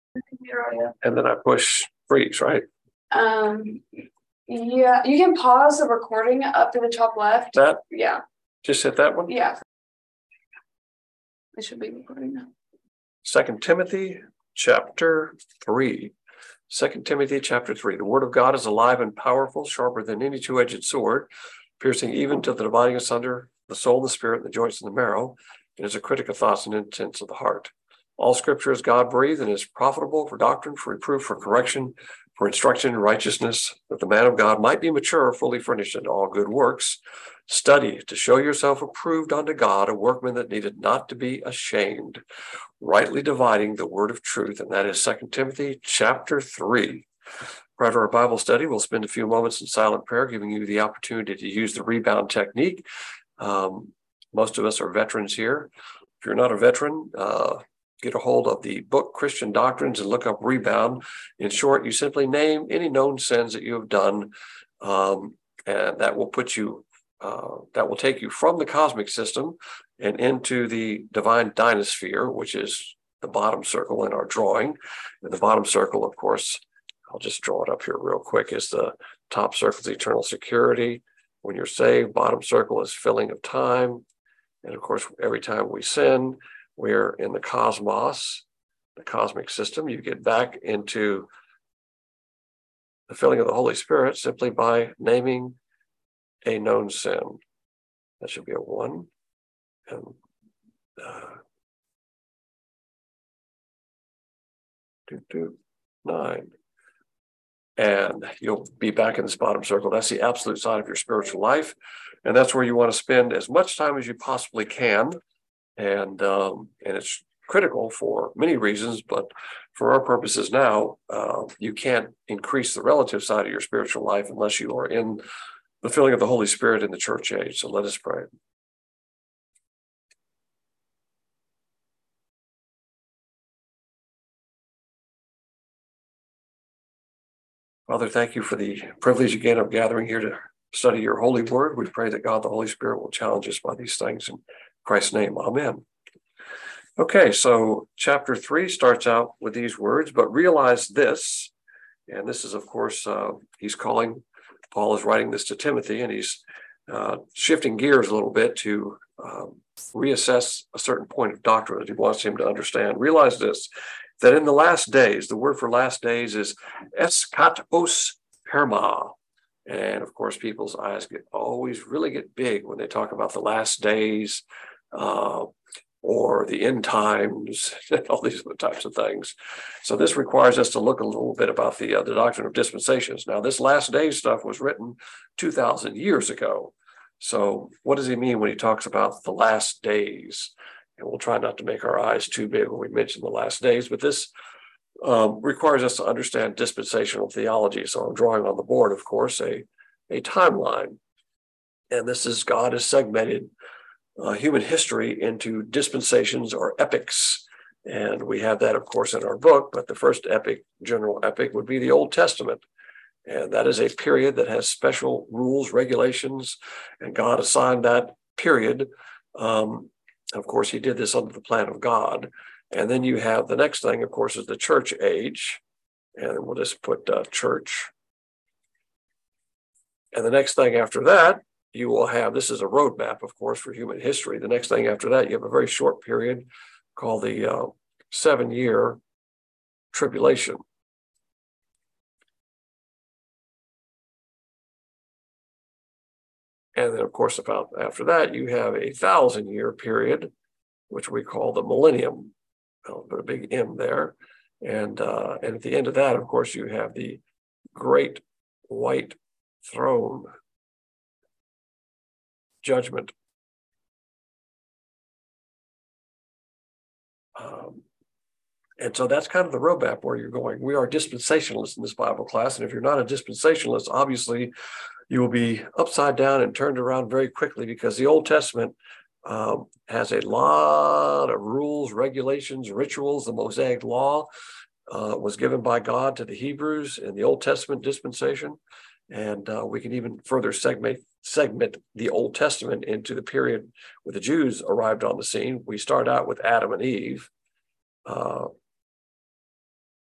And then I push freeze, right? Yeah, you can pause the recording up to the top left. That? Yeah. Just hit that one? Yeah. It should be recording now. 2 Timothy chapter 3. 2 Timothy chapter 3. The word of God is alive and powerful, sharper than any two-edged sword, piercing even to the dividing asunder the soul and the spirit and the joints and the marrow, and is a critic of thoughts and intents of the heart. All scripture is God-breathed and is profitable for doctrine, for reproof, for correction, for instruction in righteousness, that the man of God might be mature, fully furnished in all good works. Study to show yourself approved unto God, a workman that needed not to be ashamed, rightly dividing the word of truth. And that is 2 Timothy chapter 3. Prior to our Bible study, we'll spend a few moments in silent prayer, giving you the opportunity to use the rebound technique. Most of us are veterans here. If you're not a veteran, get a hold of the book Christian Doctrines and look up rebound. In short, you simply name any known sins that you have done, and that will put you, that will take you from the cosmic system and into the divine dynasphere, which is the bottom circle in our drawing. And the bottom circle, of course, I'll just draw it up here real quick, is the top circle is eternal security. When you're saved, bottom circle is filling of time. And of course, every time we sin, we're in the cosmos, the cosmic system. You get back into the filling of the Holy Spirit simply by naming a known sin. That should be a 1. And 2, 2, 9. And you'll be back in this bottom circle. That's the absolute side of your spiritual life. And that's where you want to spend as much time as you possibly can. And it's critical for many reasons, but for our purposes now, you can't increase the relative side of your spiritual life unless you are in the filling of the Holy Spirit in the church age. So let us pray. Father, thank you for the privilege again of gathering here to study your holy word. We pray that God, the Holy Spirit, will challenge us by these things. In Christ's name, amen. Okay, so chapter 3 starts out with these words, but realize this, and this is, of course, Paul is writing this to Timothy, and he's shifting gears a little bit to reassess a certain point of doctrine that he wants him to understand. Realize this, that in the last days, the word for last days is eskatos perma. And of course, people's eyes always really get big when they talk about the last days, or the end times, all these other types of things. So this requires us to look a little bit about the doctrine of dispensations. Now, this last days stuff was written 2,000 years ago. So what does he mean when he talks about the last days? And we'll try not to make our eyes too big when we mention the last days, but this requires us to understand dispensational theology. So I'm drawing on the board, of course, a timeline. And this is God has segmented human history into dispensations or epics. And we have that, of course, in our book, but the first epic, general epic, would be the Old Testament. And that is a period that has special rules, regulations, and God assigned that period. Of course, he did this under the plan of God. And then you have the next thing, of course, is the church age. And we'll just put church. And the next thing after that, you will have, this is a roadmap, of course, for human history. The next thing after that, you have a very short period called the 7-year tribulation. And then, of course, about after that, you have a 1,000-year period, which we call the millennium. I'll put a big M there. And at the end of that, of course, you have the great white throne judgment. And so that's kind of the roadmap where you're going. We are dispensationalists in this Bible class. And if you're not a dispensationalist, obviously you will be upside down and turned around very quickly, because the Old Testament has a lot of rules, regulations, rituals. The Mosaic Law was given by God to the Hebrews in the Old Testament dispensation. And we can even further segment the Old Testament into the period where the Jews arrived on the scene. We start out with Adam and Eve.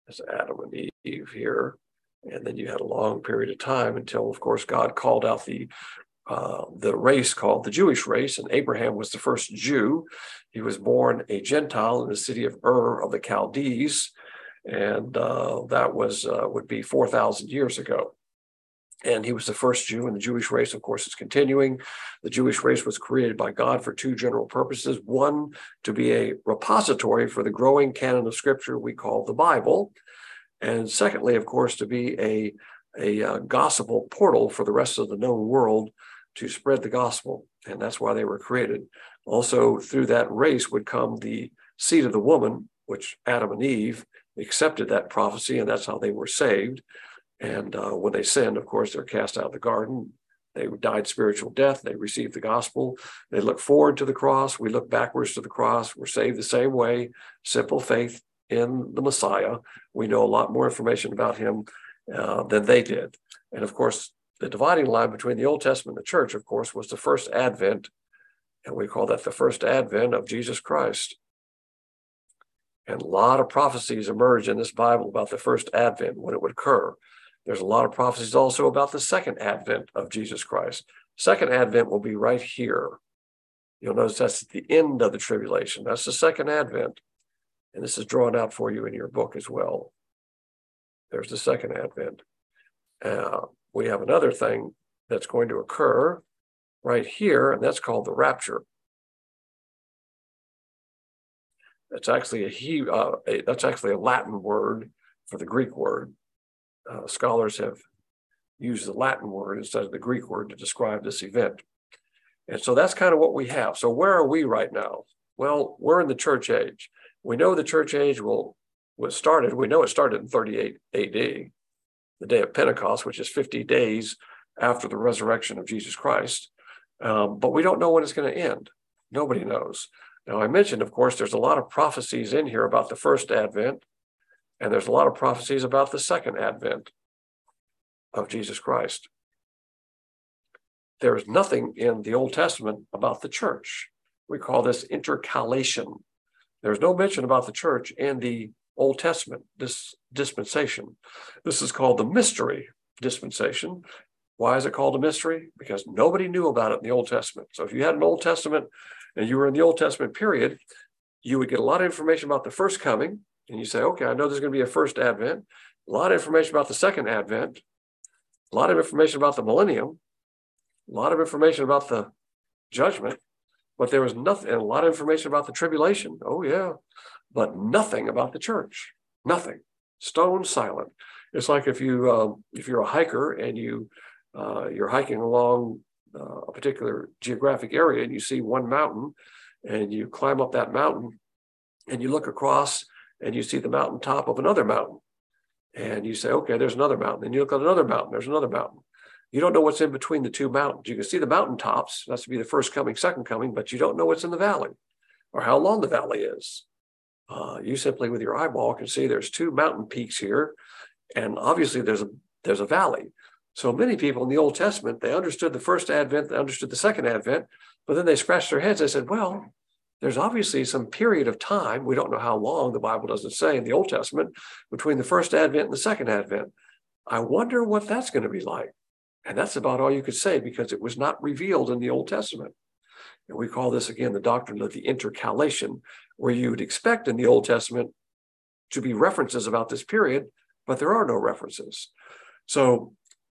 That's Adam and Eve here. And then you had a long period of time until, of course, God called out the race called the Jewish race, and Abraham was the first Jew. He was born a Gentile in the city of Ur of the Chaldees, and that was would be 4,000 years ago. And he was the first Jew, and the Jewish race, of course, is continuing. The Jewish race was created by God for two general purposes. One, to be a repository for the growing canon of Scripture we call the Bible. And secondly, of course, to be a gospel portal for the rest of the known world to spread the gospel. And that's why they were created. Also, through that race would come the seed of the woman, which Adam and Eve accepted that prophecy, and that's how they were saved. And when they sinned, of course, they're cast out of the garden. They died spiritual death. They received the gospel. They look forward to the cross. We look backwards to the cross. We're saved the same way. Simple faith in the Messiah. We know a lot more information about him than they did. And of course, the dividing line between the Old Testament and the church, of course, was the first advent. And we call that the first advent of Jesus Christ. And a lot of prophecies emerge in this Bible about the first advent, when it would occur. There's a lot of prophecies also about the second advent of Jesus Christ. Second advent will be right here. You'll notice that's at the end of the tribulation. That's the second advent. And this is drawn out for you in your book as well. There's the second advent. We have another thing that's going to occur right here, and that's called the rapture. That's actually a Latin word for the Greek word. Scholars have used the Latin word instead of the Greek word to describe this event. And so that's kind of what we have. So where are we right now? Well, we're in the church age. We know the church age was started. We know it started in 38 AD, the day of Pentecost, which is 50 days after the resurrection of Jesus Christ. But we don't know when it's going to end. Nobody knows. Now, I mentioned, of course, there's a lot of prophecies in here about the first advent, and there's a lot of prophecies about the second advent of Jesus Christ. There is nothing in the Old Testament about the church. We call this intercalation. There's no mention about the church in the Old Testament, this dispensation. This is called the mystery dispensation. Why is it called a mystery? Because nobody knew about it in the Old Testament. So if you had an Old Testament and you were in the Old Testament period, you would get a lot of information about the first coming. And you say, okay, I know there's going to be a first advent, a lot of information about the second advent, a lot of information about the millennium, a lot of information about the judgment, but there was nothing, and a lot of information about the tribulation. Oh yeah, but nothing about the church, nothing, stone silent. It's like if you're a hiker and you're hiking along a particular geographic area and you see one mountain and you climb up that mountain and you look across and you see the mountaintop of another mountain. And you say, okay, there's another mountain. And you look at another mountain, there's another mountain. You don't know what's in between the two mountains. You can see the mountaintops, that's to be the first coming, second coming, but you don't know what's in the valley or how long the valley is. You simply with your eyeball can see there's two mountain peaks here. And obviously there's a valley. So many people in the Old Testament, they understood the first advent, they understood the second advent, but then they scratched their heads. They said, well, there's obviously some period of time, we don't know how long, the Bible doesn't say in the Old Testament, between the first advent and the second advent. I wonder what that's going to be like. And that's about all you could say because it was not revealed in the Old Testament. And we call this, again, the doctrine of the intercalation, where you would expect in the Old Testament to be references about this period, but there are no references. So,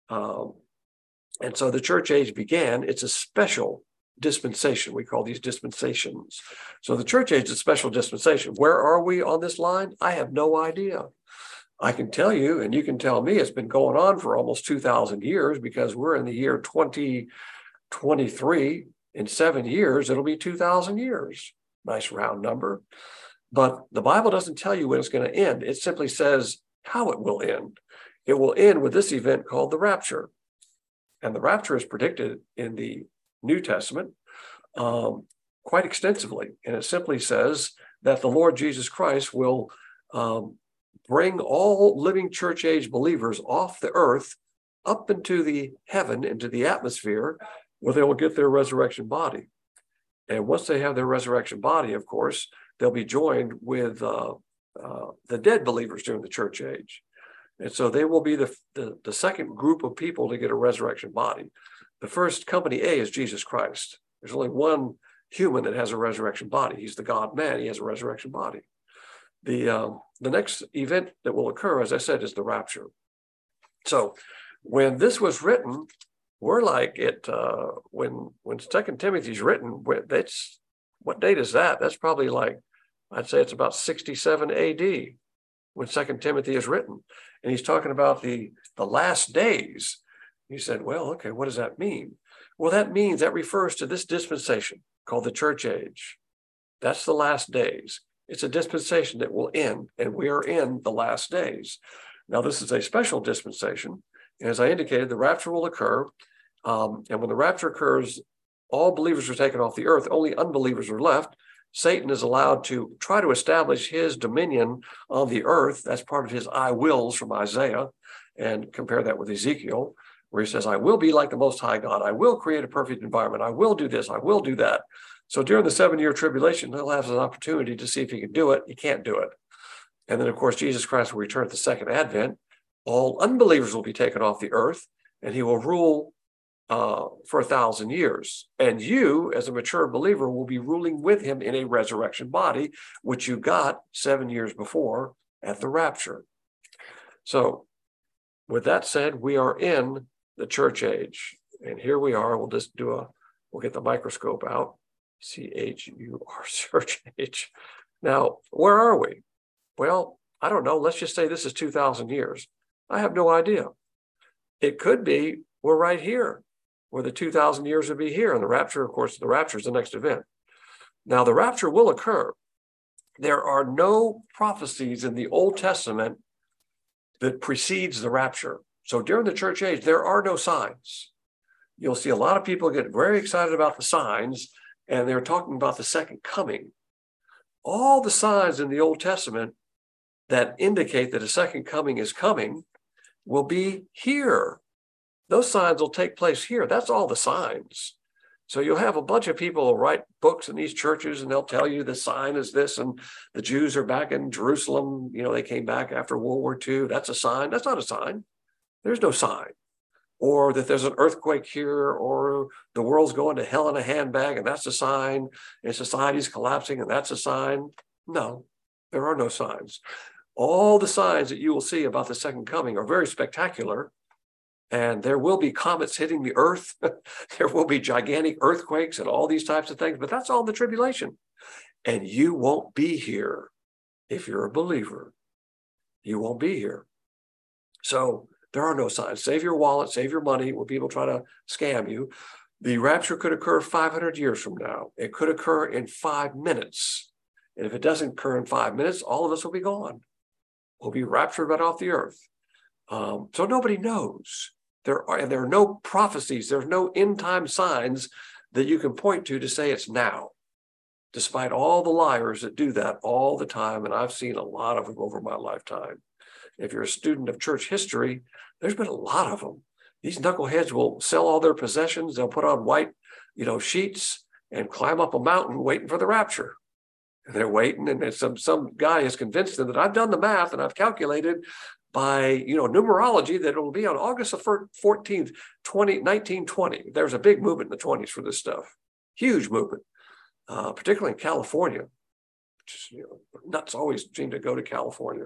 and so the church age began. It's a special dispensation. We call these dispensations. So the church age is a special dispensation. Where are we on this line? I have no idea. I can tell you, and you can tell me, it's been going on for almost 2,000 years because we're in the year 2023. In 7 years, it'll be 2,000 years. Nice round number. But the Bible doesn't tell you when it's going to end. It simply says how it will end. It will end with this event called the rapture. And the rapture is predicted in the New Testament quite extensively. And it simply says that the Lord Jesus Christ will bring all living church age believers off the earth up into the heaven, into the atmosphere, where they will get their resurrection body. And once they have their resurrection body, of course, they'll be joined with the dead believers during the church age. And so they will be the second group of people to get a resurrection body. The first company A is Jesus Christ. There's only one human that has a resurrection body. He's the God man. He has a resurrection body. The next event that will occur, as I said, is the rapture. So when this was written, we're like when 2 Timothy's written, that's what date is that? That's probably like, I'd say it's about 67 AD when 2 Timothy is written. And he's talking about the last days. He said, well, okay, what does that mean? Well, that refers to this dispensation called the church age. That's the last days. It's a dispensation that will end, and we are in the last days. Now, this is a special dispensation. As I indicated, the rapture will occur. And when the rapture occurs, all believers are taken off the earth. Only unbelievers are left. Satan is allowed to try to establish his dominion on the earth. That's part of his I wills from Isaiah. And compare that with Ezekiel, where he says, I will be like the Most High God. I will create a perfect environment. I will do this. I will do that. So during the 7-year tribulation, he'll have an opportunity to see if he can do it. He can't do it. And then, of course, Jesus Christ will return at the second advent. All unbelievers will be taken off the earth, and he will rule for 1,000 years. And you, as a mature believer, will be ruling with him in a resurrection body, which you got 7 years before at the rapture. So with that said, we are in the church age. And here we are. We'll just we'll get the microscope out. CHUR, church age. Now, where are we? Well, I don't know. Let's just say this is 2,000 years. I have no idea. It could be we're right here, where the 2,000 years would be here. And the rapture, of course, the rapture is the next event. Now, the rapture will occur. There are no prophecies in the Old Testament that precedes the rapture. So during the church age, there are no signs. You'll see a lot of people get very excited about the signs, and they're talking about the second coming. All the signs in the Old Testament that indicate that a second coming is coming will be here. Those signs will take place here. That's all the signs. So you'll have a bunch of people who write books in these churches, and they'll tell you the sign is this, and the Jews are back in Jerusalem. You know, they came back after World War II. That's a sign. That's not a sign. There's no sign. Or that there's an earthquake here, or the world's going to hell in a handbag, and that's a sign, and society's collapsing, and that's a sign. No, there are no signs. All the signs that you will see about the second coming are very spectacular, and there will be comets hitting the earth. There will be gigantic earthquakes and all these types of things, but that's all the tribulation. And you won't be here if you're a believer. You won't be here. So there are no signs. Save your wallet, save your money when people try to scam you. The rapture could occur 500 years from now. It could occur in 5 minutes. And if it doesn't occur in 5 minutes, all of us will be gone. We'll be raptured right off the earth. So nobody knows. There are no prophecies. There's no end time signs that you can point to say it's now, despite all the liars that do that all the time. And I've seen a lot of them over my lifetime. If you're a student of church history, there's been a lot of them. These knuckleheads will sell all their possessions. They'll put on white, sheets and climb up a mountain waiting for the rapture. And they're waiting, and some guy has convinced them that I've done the math and I've calculated by numerology that it will be on August 14th, 1920. There's a big movement in the 20s for this stuff. Huge movement, particularly in California, which is, nuts always seem to go to California.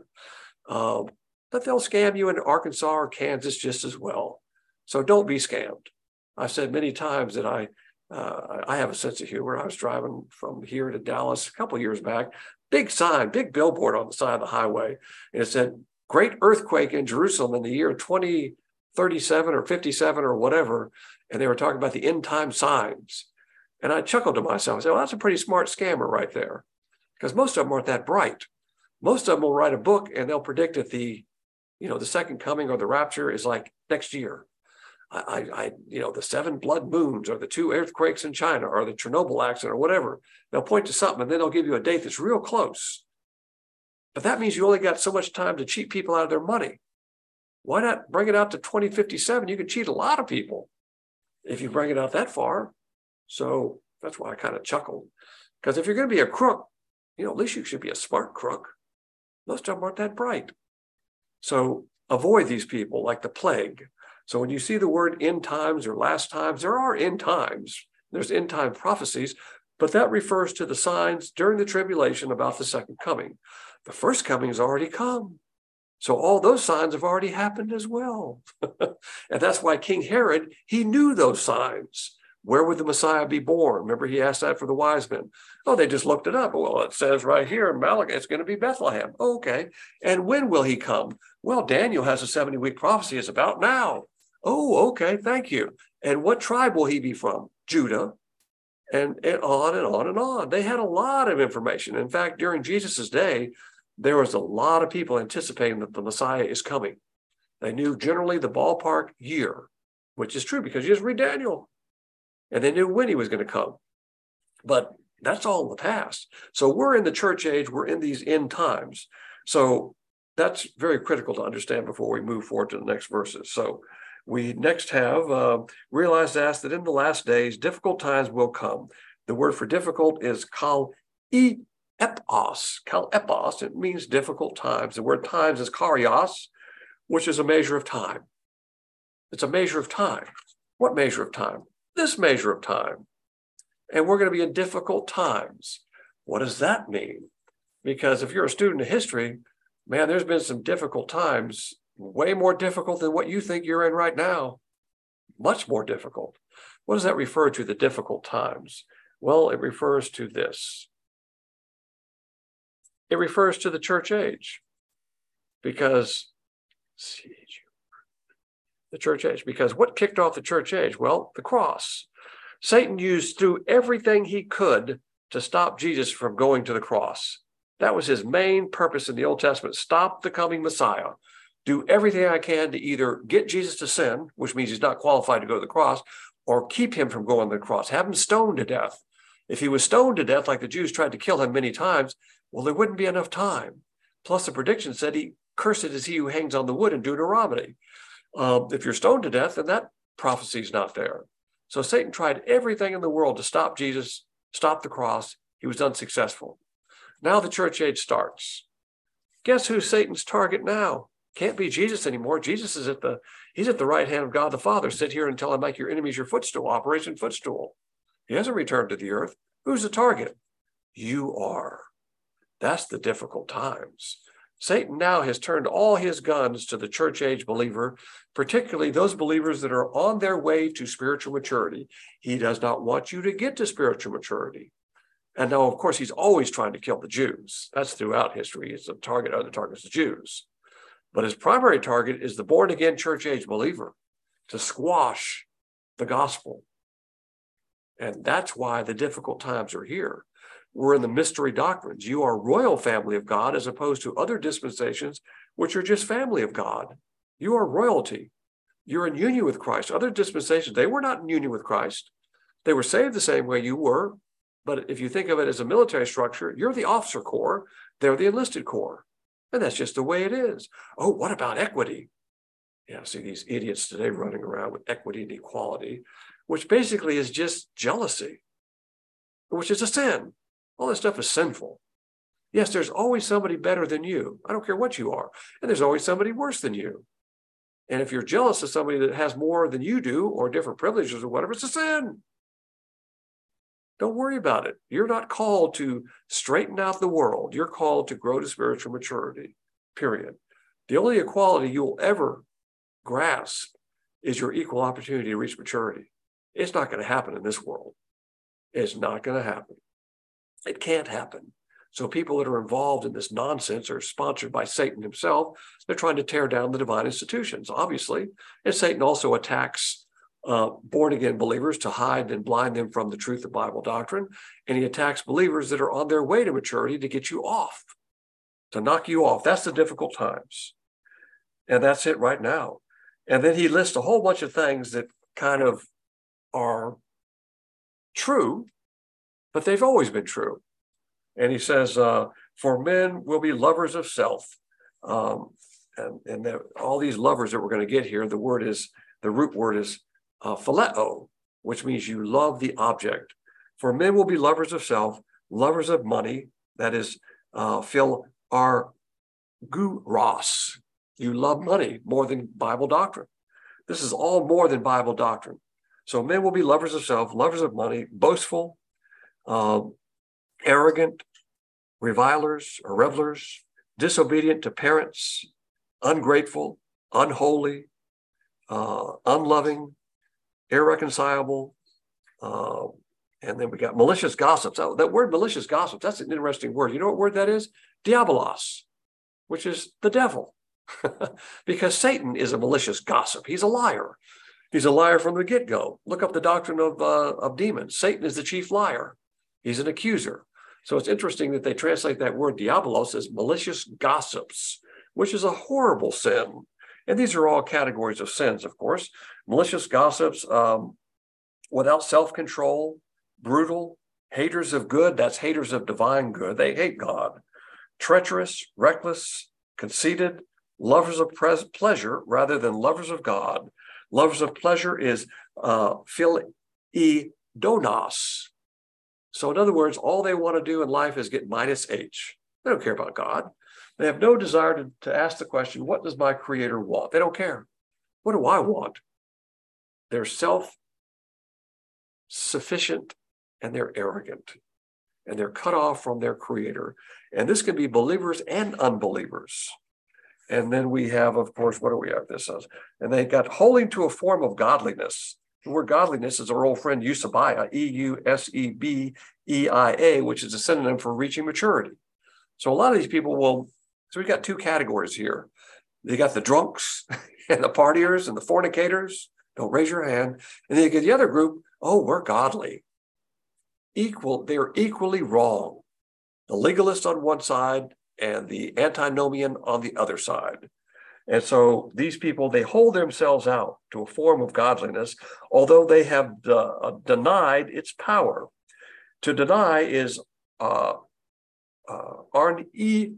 But they'll scam you in Arkansas or Kansas just as well. So don't be scammed. I've said many times that I have a sense of humor. I was driving from here to Dallas a couple of years back. Big sign, big billboard on the side of the highway. And it said, great earthquake in Jerusalem in the year 2037 or 57 or whatever. And they were talking about the end time signs. And I chuckled to myself. I said, well, that's a pretty smart scammer right there. Because most of them aren't that bright. Most of them will write a book and they'll predict that the second coming or the rapture is like next year. The 7 blood moons or the 2 earthquakes in China or the Chernobyl accident or whatever. They'll point to something and then they'll give you a date that's real close. But that means you only got so much time to cheat people out of their money. Why not bring it out to 2057? You can cheat a lot of people if you bring it out that far. So that's why I kind of chuckled. Because if you're going to be a crook, at least you should be a smart crook. Most of them aren't that bright. So avoid these people like the plague. So when you see the word end times or last times, there are end times. There's end time prophecies, but that refers to the signs during the tribulation about the second coming. The first coming has already come. So all those signs have already happened as well. And that's why King Herod, he knew those signs. Where would the Messiah be born? Remember, he asked that for the wise men. Oh, they just looked it up. Well, it says right here in Malachi, it's going to be Bethlehem. Oh, okay. And when will he come? Well, Daniel has a 70-week prophecy. It's about now. Oh, okay. Thank you. And what tribe will he be from? Judah. And on and on and on. They had a lot of information. In fact, during Jesus's day, there was a lot of people anticipating that the Messiah is coming. They knew generally the ballpark year, which is true because you just read Daniel. And they knew when he was going to come. But that's all in the past. So we're in the church age. We're in these end times. So that's very critical to understand before we move forward to the next verses. So we next have realized that in the last days, difficult times will come. The word for difficult is kalepos. Kalepos, it means difficult times. The word times is karios, which is a measure of time. It's a measure of time. What measure of time? This measure of time. And we're going to be in difficult times. What does that mean? Because if you're a student of history, man, there's been some difficult times, way more difficult than what you think you're in right now. Much more difficult. What does that refer to, the difficult times? Well, it refers to this. It refers to the church age. Because the church age. Because what kicked off the church age? Well, the cross. Satan used through everything he could to stop Jesus from going to the cross. That was his main purpose in the Old Testament. Stop the coming Messiah. Do everything I can to either get Jesus to sin, which means he's not qualified to go to the cross, or keep him from going to the cross, have him stoned to death. If he was stoned to death, like the Jews tried to kill him many times, well, there wouldn't be enough time. Plus, the prediction said cursed is he who hangs on the wood in Deuteronomy. If you're stoned to death, then that prophecy is not there. So Satan tried everything in the world to stop Jesus, stop the cross. He was unsuccessful. Now the church age starts. Guess who's Satan's target now? Can't be Jesus anymore. Jesus is he's at the right hand of God the Father. Sit here until I make your enemies your footstool, Operation Footstool. He hasn't returned to the earth. Who's the target? You are. That's the difficult times. Satan now has turned all his guns to the church age believer, particularly those believers that are on their way to spiritual maturity. He does not want you to get to spiritual maturity. And now, of course, he's always trying to kill the Jews. That's throughout history. It's the other target is the Jews. But his primary target is the born-again church age believer, to squash the gospel. And that's why the difficult times are here. We're in the mystery doctrines. You are royal family of God as opposed to other dispensations, which are just family of God. You are royalty. You're in union with Christ. Other dispensations, they were not in union with Christ. They were saved the same way you were. But if you think of it as a military structure, you're the officer corps, they're the enlisted corps. And that's just the way it is. Oh, what about equity? Yeah, see these idiots today running around with equity and equality, which basically is just jealousy, which is a sin. All this stuff is sinful. Yes, there's always somebody better than you. I don't care what you are. And there's always somebody worse than you. And if you're jealous of somebody that has more than you do or different privileges or whatever, it's a sin. Don't worry about it. You're not called to straighten out the world. You're called to grow to spiritual maturity, period. The only equality you'll ever grasp is your equal opportunity to reach maturity. It's not going to happen in this world. It's not going to happen. It can't happen. So people that are involved in this nonsense are sponsored by Satan himself. They're trying to tear down the divine institutions, obviously. And Satan also attacks born-again believers to hide and blind them from the truth of Bible doctrine. And he attacks believers that are on their way to maturity to get you off, to knock you off. That's the difficult times. And that's it right now. And then he lists a whole bunch of things that kind of are true, but they've always been true. And he says, for men will be lovers of self. And all these lovers that we're going to get here, the root word is phileo, which means you love the object. For men will be lovers of self, lovers of money, that is, Guros. You love money more than Bible doctrine. This is all more than Bible doctrine. So men will be lovers of self, lovers of money, boastful, arrogant, revilers or revelers, disobedient to parents, ungrateful, unholy, unloving, irreconcilable. And then we got malicious gossips. Oh, that word malicious gossips, that's an interesting word. You know what word that is? Diabolos, which is the devil. Because Satan is a malicious gossip. He's a liar. He's a liar from the get-go. Look up the doctrine of demons. Satan is the chief liar. He's an accuser. So it's interesting that they translate that word diabolos as malicious gossips, which is a horrible sin. And these are all categories of sins, of course. Malicious gossips, without self-control, brutal, haters of good, that's haters of divine good. They hate God. Treacherous, reckless, conceited, lovers of pleasure rather than lovers of God. Lovers of pleasure is phileidonos. So in other words, all they want to do in life is get minus H. They don't care about God. They have no desire to ask the question, what does my creator want? They don't care. What do I want? They're self-sufficient and they're arrogant. And they're cut off from their creator. And this can be believers and unbelievers. And then we have, of course, what do we have? This says, and they got holding to a form of godliness. The word godliness is our old friend Eusebeia, Eusebeia, which is a synonym for reaching maturity. So a lot of these people will, so we got two categories here. They got the drunks and the partiers and the fornicators. Don't raise your hand. And then you get the other group, oh, we're godly. They're equally wrong. The legalist on one side and the antinomian on the other side. And so these people, they hold themselves out to a form of godliness, although they have denied its power. To deny is arneomai.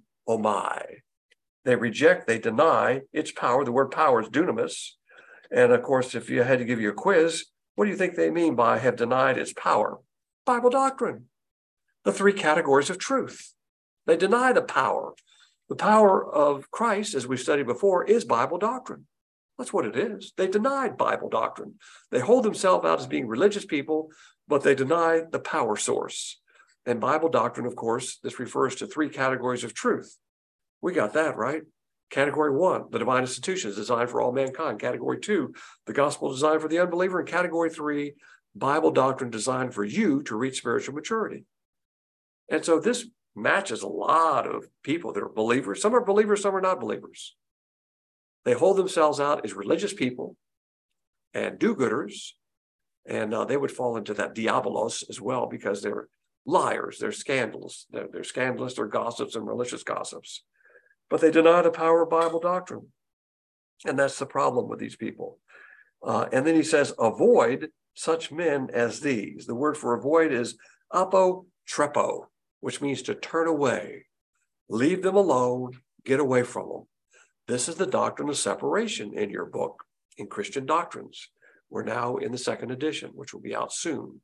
They reject, they deny its power. The word power is dunamis. And of course, if you had to give you a quiz, what do you think they mean by have denied its power? Bible doctrine. The three categories of truth. They deny the power. The power of Christ, as we studied before, is Bible doctrine. That's what it is. They denied Bible doctrine. They hold themselves out as being religious people, but they deny the power source. And Bible doctrine, of course, this refers to three categories of truth. We got that, right? Category 1, the divine institution is designed for all mankind. Category 2, the gospel designed for the unbeliever. And category 3, Bible doctrine designed for you to reach spiritual maturity. And so this matches a lot of people that are believers. Some are believers, some are not believers. They hold themselves out as religious people and do-gooders, and they would fall into that diabolos as well because they're liars, they're scandalous, they're scandalous, they're gossips and malicious gossips. But they deny the power of Bible doctrine. And that's the problem with these people. And then he says, avoid such men as these. The word for avoid is apotrepo, which means to turn away, leave them alone, get away from them. This is the doctrine of separation in your book, in Christian Doctrines. We're now in the second edition, which will be out soon.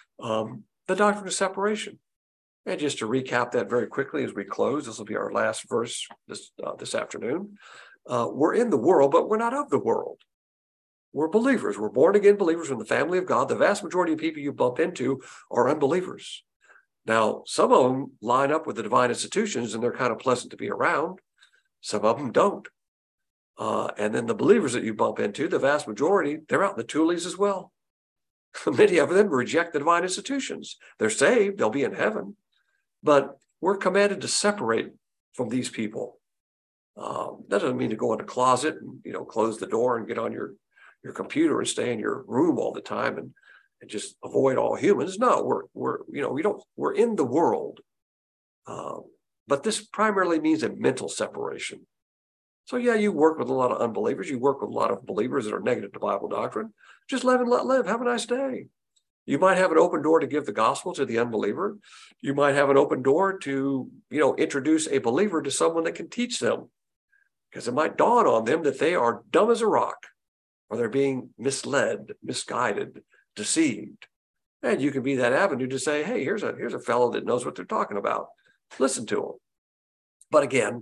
The doctrine of separation. And just to recap that very quickly as we close, this will be our last verse this afternoon. We're in the world, but we're not of the world. We're believers. We're born again believers from the family of God. The vast majority of people you bump into are unbelievers. Now, some of them line up with the divine institutions and they're kind of pleasant to be around. Some of them don't. And then the believers that you bump into, the vast majority, they're out in the Tulies as well. Many of them reject the divine institutions. They're saved, they'll be in heaven. But we're commanded to separate from these people. That doesn't mean to go in a closet and close the door and get on your computer and stay in your room all the time and just avoid all humans. No, we're in the world. But this primarily means a mental separation. So yeah, you work with a lot of unbelievers. You work with a lot of believers that are negative to Bible doctrine. Just live and let live. Have a nice day. You might have an open door to give the gospel to the unbeliever. You might have an open door to, introduce a believer to someone that can teach them. Because it might dawn on them that they are dumb as a rock, or they're being misled, misguided, deceived. And you can be that avenue to say, hey, here's a fellow that knows what they're talking about. Listen to him. But again,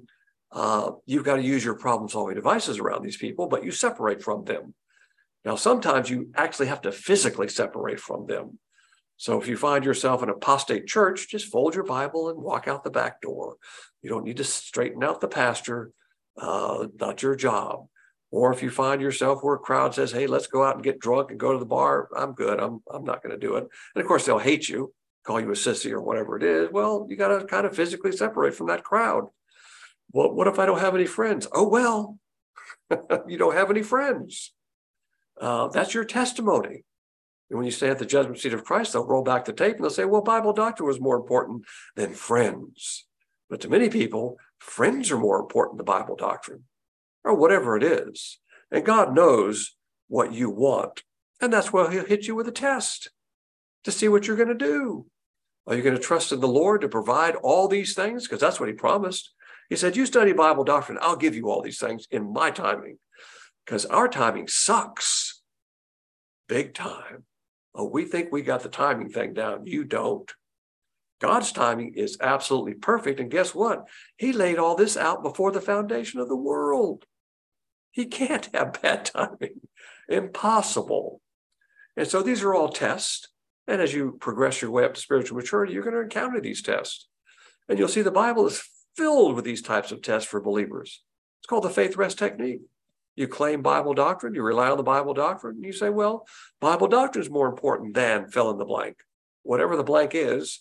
you've got to use your problem-solving devices around these people, but you separate from them. Now, sometimes you actually have to physically separate from them. So if you find yourself in an apostate church, just fold your Bible and walk out the back door. You don't need to straighten out the pastor, not your job. Or if you find yourself where a crowd says, hey, let's go out and get drunk and go to the bar, I'm good. I'm not going to do it. And of course, they'll hate you, call you a sissy or whatever it is. Well, you got to kind of physically separate from that crowd. Well, what if I don't have any friends? Oh, well, you don't have any friends. That's your testimony. And when you stay at the judgment seat of Christ, they'll roll back the tape and they'll say, well, Bible doctrine was more important than friends. But to many people, friends are more important than Bible doctrine, or whatever it is. And God knows what you want. And that's why he'll hit you with a test to see what you're going to do. Are you going to trust in the Lord to provide all these things? Because that's what he promised. He said, you study Bible doctrine, I'll give you all these things in my timing. Because our timing sucks big time. Oh, we think we got the timing thing down. You don't. God's timing is absolutely perfect. And guess what? He laid all this out before the foundation of the world. He can't have bad timing. Impossible. And so these are all tests. And as you progress your way up to spiritual maturity, you're going to encounter these tests. And you'll see the Bible is filled with these types of tests for believers. It's called the faith rest technique. You claim Bible doctrine, you rely on the Bible doctrine, and you say, well, Bible doctrine is more important than fill in the blank. Whatever the blank is,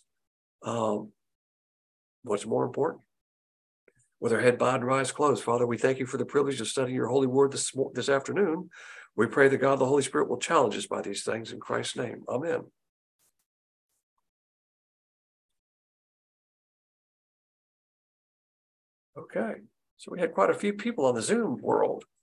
what's more important? With our head bowed and eyes closed, Father, we thank you for the privilege of studying your holy word this afternoon. We pray that God, the Holy Spirit, will challenge us by these things in Christ's name. Amen. Okay, so we had quite a few people on the Zoom world.